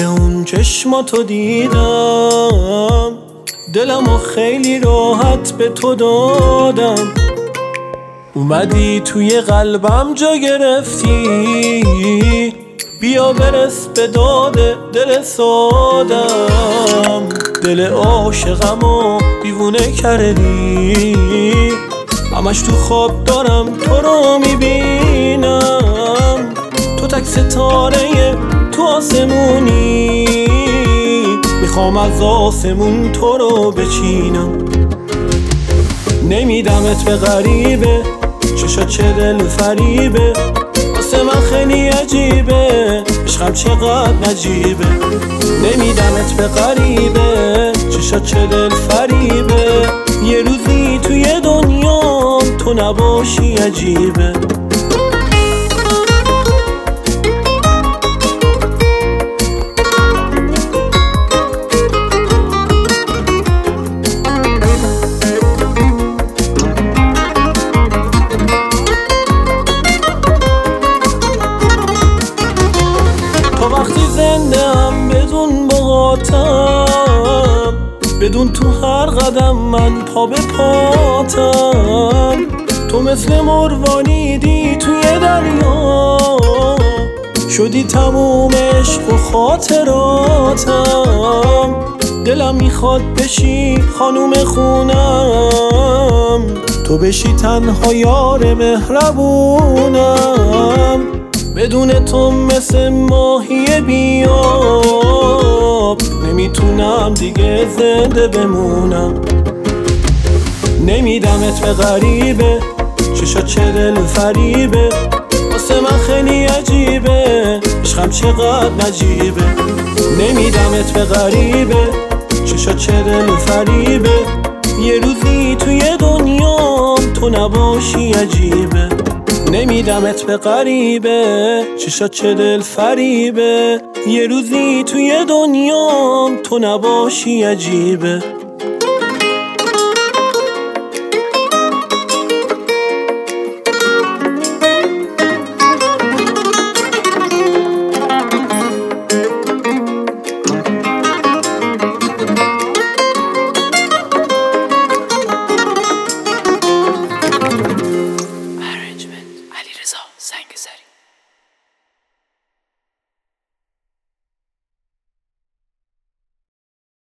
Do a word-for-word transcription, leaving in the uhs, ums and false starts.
اون چشماتو دیدم، دلمو خیلی راحت به تو دادم. اومدی توی قلبم جا گرفتی، بیا برس به داد دل سادم. دل عاشقمو دیوونه کردی، همش تو خواب دارم تو رو میبینم. تو تک ستاره تو آسمونی، میخوام از آسمون تو رو بچینم. نمیدمت به غریبه، چشات چه دل فریبه، واسه من خیلی عجیبه، عشقم چقدر نجیبه. نمیدمت به غریبه، چشات چه دل فریبه، یه روزی توی دنیا تو نباشی عجیبه. وقتی زنده ام بدون باهاتم، بدون تو هر قدم من پا به پاتم. تو مثل مروانیدی توی دریا، شدی تموم عشق و خاطراتم. دلم میخواد بشی خانوم خونم، تو بشی تنها یار مهربونم. بدون تو مثل ماهی بیاب، نمیتونم دیگه زنده بمونم. نمیدمت به غریبه، چشات چه دل فریبه، واسه من خیلی عجیبه، عشقم چقدر نجیبه. نمیدمت به غریبه، چشات چه دل فریبه، یه روزی توی دنیا تو نباشی عجیبه. نمیدمت به غریبه، چشات چه دل فریبه، یه روزی توی دنیا تو نباشی عجیبه.